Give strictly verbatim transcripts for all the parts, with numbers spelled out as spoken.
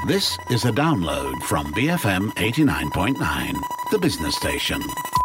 This is a download from B F M eighty-nine point nine, the business station.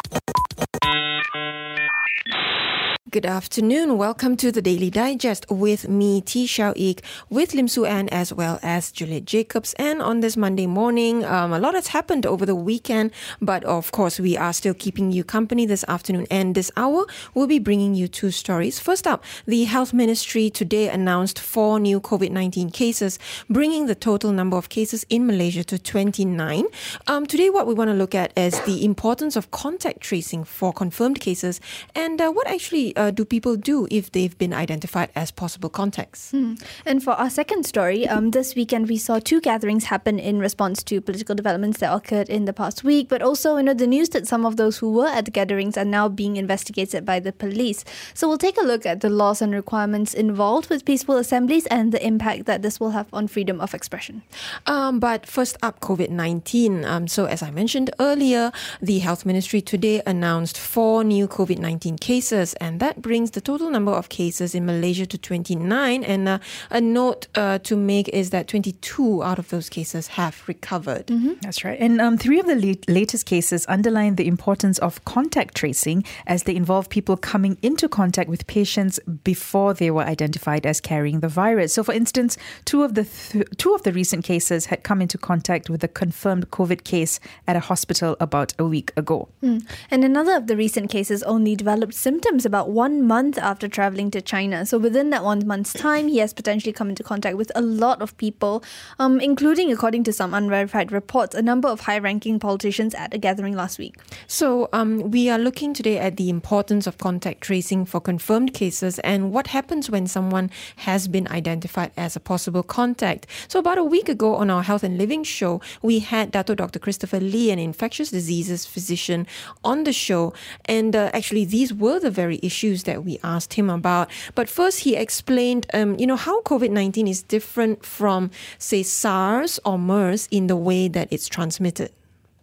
Good afternoon. Welcome to the Daily Digest with me, T. Xiao Ik, with Lim Su Ann as well as Juliet Jacobs. And on this Monday morning, um, a lot has happened over the weekend, but of course we are still keeping you company this afternoon. And this hour, we'll be bringing you two stories. First up, the Health Ministry today announced four new COVID nineteen cases, bringing the total number of cases in Malaysia to twenty-nine. Um, today, what we want to look at is the importance of contact tracing for confirmed cases and uh, what actually Uh, do people do if they've been identified as possible contacts? Hmm. And for our second story, um, this weekend we saw two gatherings happen in response to political developments that occurred in the past week, but also, you know, the news that some of those who were at the gatherings are now being investigated by the police. So we'll take a look at the laws and requirements involved with peaceful assemblies and the impact that this will have on freedom of expression. Um, but first up, COVID nineteen. Um, so as I mentioned earlier, the Health Ministry today announced four new COVID nineteen cases, and that That brings the total number of cases in Malaysia to twenty-nine. And uh, a note uh, to make is that twenty-two out of those cases have recovered. Mm-hmm. That's right. And um, three of the la- latest cases underline the importance of contact tracing as they involve people coming into contact with patients before they were identified as carrying the virus. So, for instance, two of the th- two of the recent cases had come into contact with a confirmed COVID case at a hospital about a week ago. Mm. And another of the recent cases only developed symptoms about one month after travelling to China. So within that one month's time, he has potentially come into contact with a lot of people, um, including, according to some unverified reports, a number of high-ranking politicians at a gathering last week. So um, we are looking today at the importance of contact tracing for confirmed cases and what happens when someone has been identified as a possible contact. So about a week ago on our Health and Living show, we had Dato Doctor Christopher Lee, an infectious diseases physician, on the show. And uh, actually, these were the very issues that we asked him about. But first, he explained, um, you know, how COVID nineteen is different from, say, SARS or MERS in the way that it's transmitted.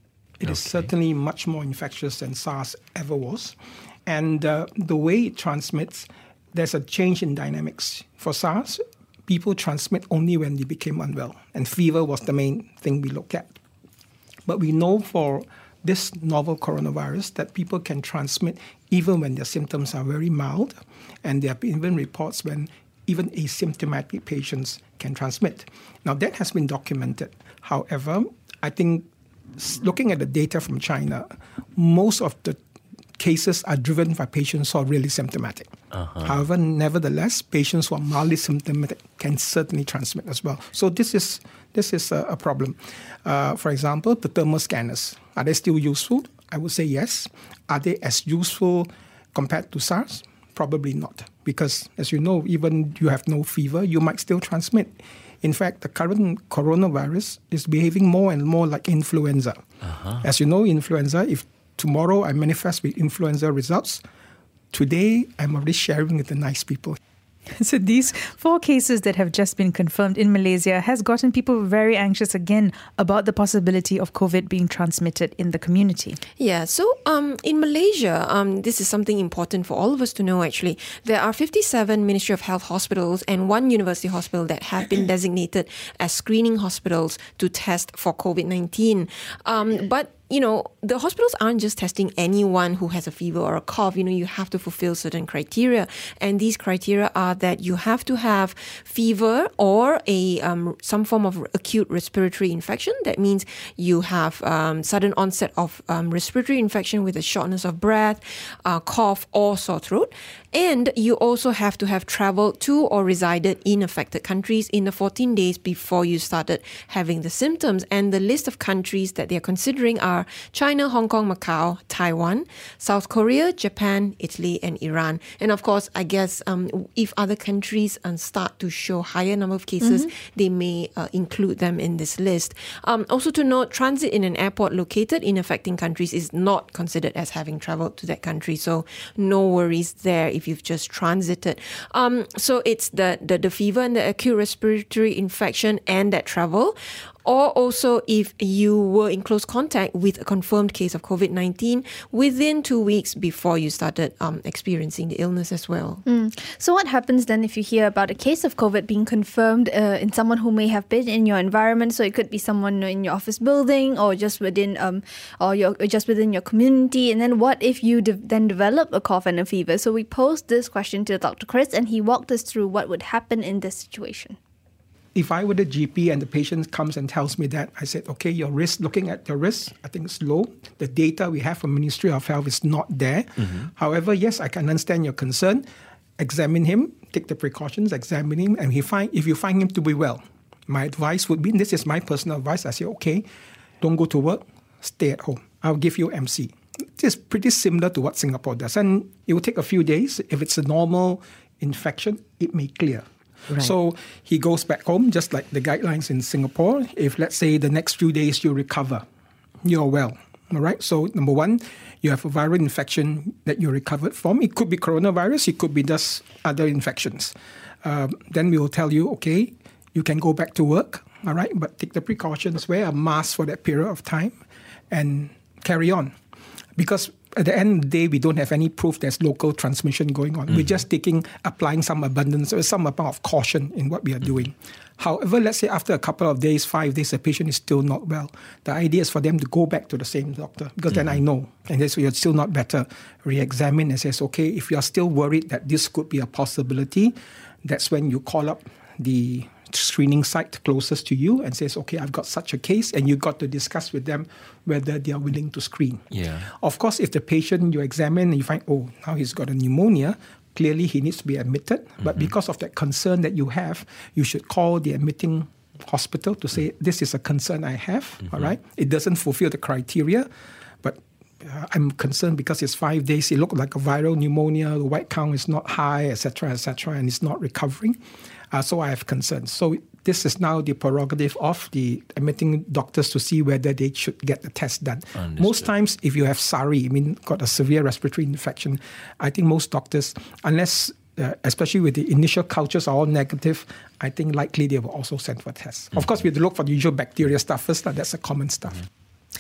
It is certainly much more infectious than SARS ever was. And uh, the way it transmits, there's a change in dynamics. For SARS, people transmit only when they became unwell. And fever was the main thing we look at. But we know for this novel coronavirus that people can transmit even when their symptoms are very mild. And there have been even reports when even asymptomatic patients can transmit. Now, that has been documented. However, I think looking at the data from China, most of the cases are driven by patients who are really symptomatic. Uh-huh. However, nevertheless, patients who are mildly symptomatic can certainly transmit as well. So this is this is a, a problem. Uh, for example, the thermal scanners, are they still useful? I would say yes. Are they as useful compared to SARS? Probably not. Because, as you know, even you have no fever, you might still transmit. In fact, the current coronavirus is behaving more and more like influenza. Uh-huh. As you know, influenza, if tomorrow I manifest with influenza results, today I'm already sharing with the nice people. So these four cases that have just been confirmed in Malaysia has gotten people very anxious again about the possibility of COVID being transmitted in the community. Yeah, so um, in Malaysia, um, this is something important for all of us to know actually. There are fifty-seven Ministry of Health hospitals and one university hospital that have been designated as screening hospitals to test for COVID nineteen. Um, but you know, the hospitals aren't just testing anyone who has a fever or a cough. You know, you have to fulfill certain criteria. And these criteria are that you have to have fever or a um, some form of acute respiratory infection. That means you have um, sudden onset of um, respiratory infection with a shortness of breath, uh, cough or sore throat. And you also have to have traveled to or resided in affected countries in the fourteen days before you started having the symptoms. And the list of countries that they're considering are China, Hong Kong, Macau, Taiwan, South Korea, Japan, Italy, and Iran. And of course, I guess um, if other countries um, start to show higher number of cases, mm-hmm. they may uh, include them in this list. Um, also to note, transit in an airport located in affecting countries is not considered as having traveled to that country. So no worries there if you've just transited. Um, so it's the, the, the fever and the acute respiratory infection and that travel. or also if you were in close contact with a confirmed case of COVID nineteen within two weeks before you started um, experiencing the illness as well. Mm. So what happens then if you hear about a case of COVID being confirmed uh, in someone who may have been in your environment? So it could be someone in your office building or just within um or your or just within your community. And then what if you de- then develop a cough and a fever? So we posed this question to Doctor Chris, and he walked us through what would happen in this situation. If I were the G P and the patient comes and tells me that, I said, okay, your risk, looking at your risk, I think it's low. The data we have from Ministry of Health is not there. Mm-hmm. However, yes, I can understand your concern. Examine him, take the precautions, examine him, and he find if you find him to be well, my advice would be, this is my personal advice, I say, okay, don't go to work, stay at home. I'll give you M C. It's pretty similar to what Singapore does. And it will take a few days. If it's a normal infection, it may clear. Right. So he goes back home, just like the guidelines in Singapore. If, let's say, the next few days you recover, you're well. All right. So number one, you have a viral infection that you recovered from. It could be coronavirus. It could be just other infections. Um, then we will tell you, okay, you can go back to work. All right. But take the precautions, wear a mask for that period of time and carry on. Because at the end of the day, we don't have any proof there's local transmission going on. Mm-hmm. We're just taking, applying some abundance or some amount of caution in what we are doing. However, let's say after a couple of days, five days, the patient is still not well. The idea is for them to go back to the same doctor because mm-hmm. then I know. And they say, you're still not better. Re-examine and says, okay, if you are still worried that this could be a possibility, that's when you call up the screening site closest to you and says, okay, I've got such a case, and you got to discuss with them whether they are willing to screen. Yeah. Of course, if the patient you examine and you find, oh, now he's got a pneumonia, clearly he needs to be admitted. Mm-hmm. But because of that concern that you have, you should call the admitting hospital to say, this is a concern I have, mm-hmm. all right? It doesn't fulfill the criteria, but uh, I'm concerned because it's five days, it looked like a viral pneumonia, the white count is not high, et cetera, et cetera, and it's not recovering. Uh, so I have concerns. So this is now the prerogative of the admitting doctors to see whether they should get the test done. Understood. Most times, if you have S A R I, I mean, got a severe respiratory infection, I think most doctors, unless, uh, especially with the initial cultures are all negative, I think likely they will also send for tests. Mm-hmm. Of course, we have to look for the usual bacteria stuff first. That's a common stuff. Mm-hmm.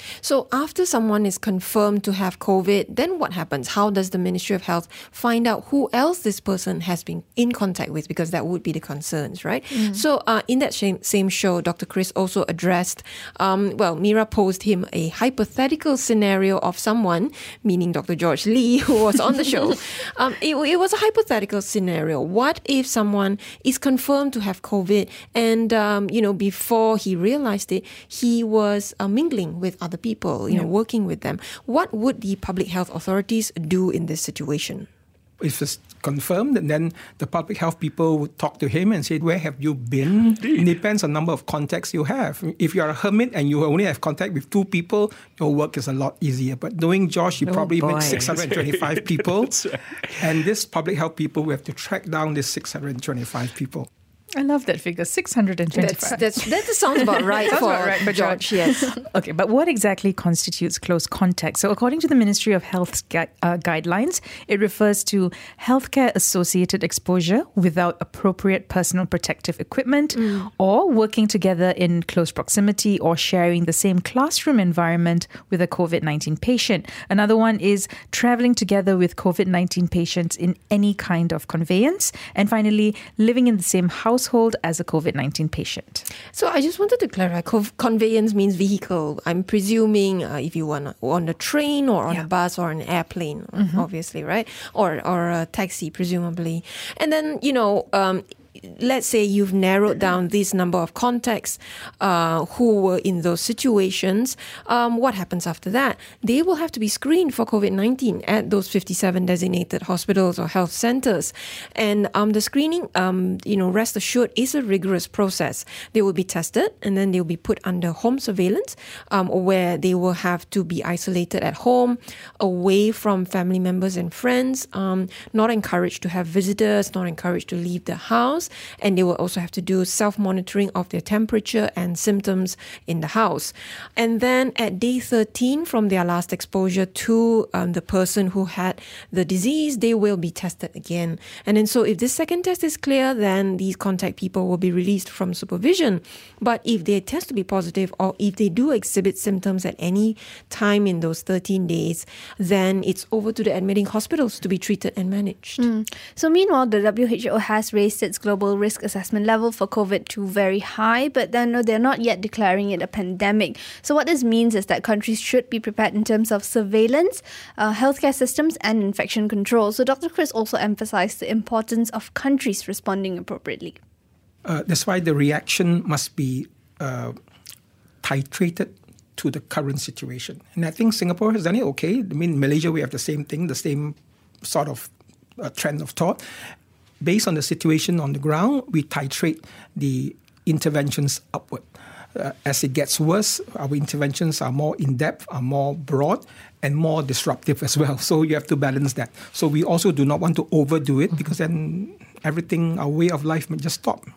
So after someone is confirmed to have COVID, then what happens? How does the Ministry of Health find out who else this person has been in contact with? Because that would be the concerns, right? Mm. So uh, in that same, same show, Doctor Chris also addressed, um, well, Mira posed him a hypothetical scenario of someone, meaning Doctor George Lee, who was on the show. um, it, it was a hypothetical scenario. What if someone is confirmed to have COVID and, um, you know, before he realized it, he was uh, mingling with other people, you yeah. know, working with them. What would the public health authorities do in this situation? If it's confirmed, and then the public health people would talk to him and say, where have you been? It depends on the number of contacts you have. If you're a hermit and you only have contact with two people, your work is a lot easier. But knowing Josh, you oh probably boy. met six hundred twenty-five people. Right. And this public health people, we have to track down this six hundred twenty-five people. I love that figure, six hundred twenty-five. That's, that's, that sounds about right sounds for, about right for George, yes. Okay, but what exactly constitutes close contact? So according to the Ministry of Health's gui- uh, guidelines, it refers to healthcare-associated exposure without appropriate personal protective equipment mm. or working together in close proximity or sharing the same classroom environment with a COVID nineteen patient. Another one is traveling together with COVID nineteen patients in any kind of conveyance. And finally, living in the same house household as a COVID nineteen patient. So I just wanted to clarify, co- conveyance means vehicle. I'm presuming uh, if you want on a train or on yeah. a bus or an airplane, mm-hmm. obviously, right? Or or a taxi, presumably. And then, you know, um, let's say you've narrowed down this number of contacts uh, who were in those situations. Um, what happens after that? They will have to be screened for COVID nineteen at those fifty-seven designated hospitals or health centers. And um, the screening, um, you know, rest assured, is a rigorous process. They will be tested and then they'll be put under home surveillance um, where they will have to be isolated at home, away from family members and friends, um, not encouraged to have visitors, not encouraged to leave the house. house, and they will also have to do self-monitoring of their temperature and symptoms in the house. And then at day thirteen from their last exposure to um, the person who had the disease, they will be tested again. And then so if this second test is clear, then these contact people will be released from supervision. But if they test to be positive, or if they do exhibit symptoms at any time in those thirteen days, then it's over to the admitting hospitals to be treated and managed. Mm. So meanwhile, the W H O has raised its global risk assessment level for COVID to very high, but then no, they're not yet declaring it a pandemic. So what this means is that countries should be prepared in terms of surveillance, uh, healthcare systems and infection control. So Doctor Chris also emphasized the importance of countries responding appropriately. Uh, that's why the reaction must be uh, titrated to the current situation. And I think Singapore has done it okay. I mean, Malaysia, we have the same thing, the same sort of uh, trend of thought. Based on the situation on the ground, we titrate the interventions upward. Uh, as it gets worse, our interventions are more in-depth, are more broad, and more disruptive as well. So you have to balance that. So we also do not want to overdo it, because then everything, our way of life may just stop.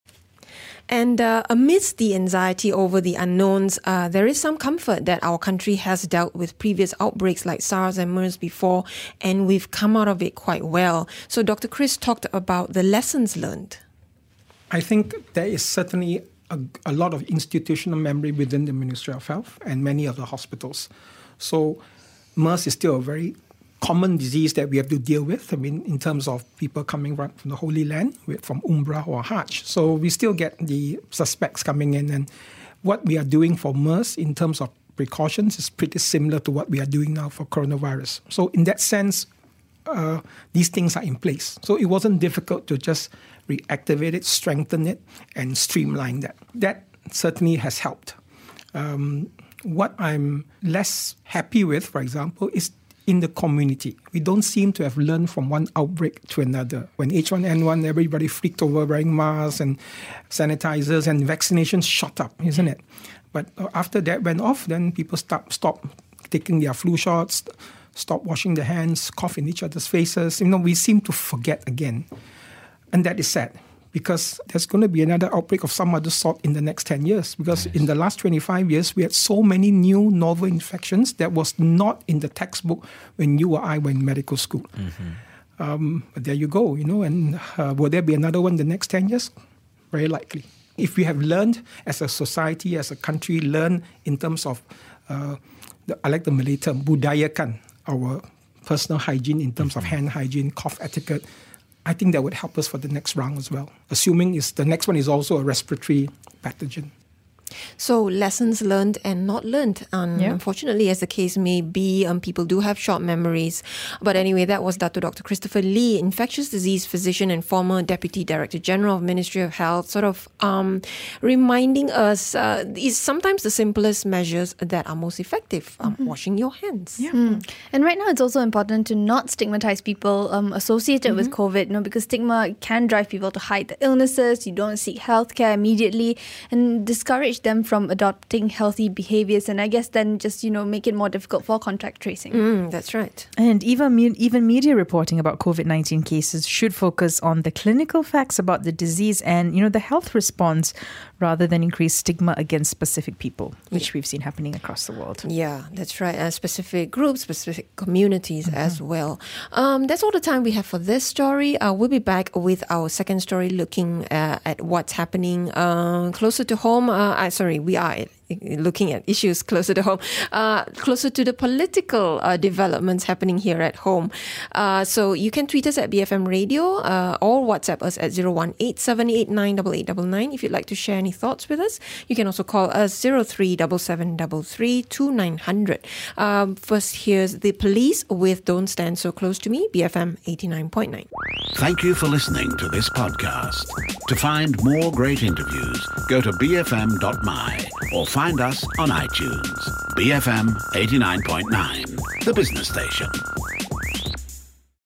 And uh, amidst the anxiety over the unknowns, uh, there is some comfort that our country has dealt with previous outbreaks like SARS and MERS before, and we've come out of it quite well. So Doctor Chris talked about the lessons learned. I think there is certainly a, a lot of institutional memory within the Ministry of Health and many of the hospitals. So MERS is still a very common disease that we have to deal with. I mean, in terms of people coming from the Holy Land, from Umrah or Hajj. So we still get the suspects coming in. And what we are doing for MERS in terms of precautions is pretty similar to what we are doing now for coronavirus. So in that sense, uh, these things are in place. So it wasn't difficult to just reactivate it, strengthen it, and streamline that. That certainly has helped. Um, what I'm less happy with, for example, is in the community. We don't seem to have learned from one outbreak to another. When H one N one, everybody freaked over wearing masks and sanitizers, and vaccinations shot up, isn't it? But after that went off, then people stop, stop taking their flu shots, stop washing their hands, cough in each other's faces. You know, we seem to forget again. And that is sad, because there's going to be another outbreak of some other sort in the next ten years. Because yes. in the last twenty-five years, we had so many new novel infections that was not in the textbook when you or I were in medical school. Mm-hmm. Um, but there you go, you know. And uh, will there be another one in the next ten years? Very likely. If we have learned as a society, as a country, learn in terms of, uh, the, I like the Malay term, budayakan, our personal hygiene in terms mm-hmm. of hand hygiene, cough etiquette, I think that would help us for the next round as well, assuming is the next one is also a respiratory pathogen. So lessons learned and not learned. Um, yeah. Unfortunately, as the case may be, um, people do have short memories. But anyway, that was Doctor Doctor Christopher Lee, infectious disease physician and former Deputy Director General of Ministry of Health, sort of um, reminding us uh, is sometimes the simplest measures that are most effective, um, mm-hmm. washing your hands. Yeah. Mm. And right now, it's also important to not stigmatize people um, associated mm-hmm. with COVID, you know, because stigma can drive people to hide the illnesses. You don't seek healthcare immediately, and discourage them from adopting healthy behaviors, and I guess then just, you know, make it more difficult for contact tracing. Mm, that's right. And even me- even media reporting about COVID nineteen cases should focus on the clinical facts about the disease and, you know, the health response, rather than increase stigma against specific people, which we've seen happening across the world. Yeah, that's right. Uh, specific groups, specific communities mm-hmm. as well. Um, that's all the time we have for this story. Uh, we'll be back with our second story, looking uh, at what's happening uh, closer to home. Uh, I, sorry, we are looking at issues closer to home, uh, closer to the political uh, developments happening here at home. Uh, so you can tweet us at B F M Radio uh, or WhatsApp us at zero one eight seven eight nine eight eight nine nine if you'd like to share any thoughts with us. You can also call us zero three seven seven three three two nine zero zero. Um, first, here's The Police with Don't Stand So Close to Me, B F M eighty-nine point nine. Thank you for listening to this podcast. To find more great interviews, go to b f m dot m y or find us on iTunes. B F M eighty-nine point nine, the business station.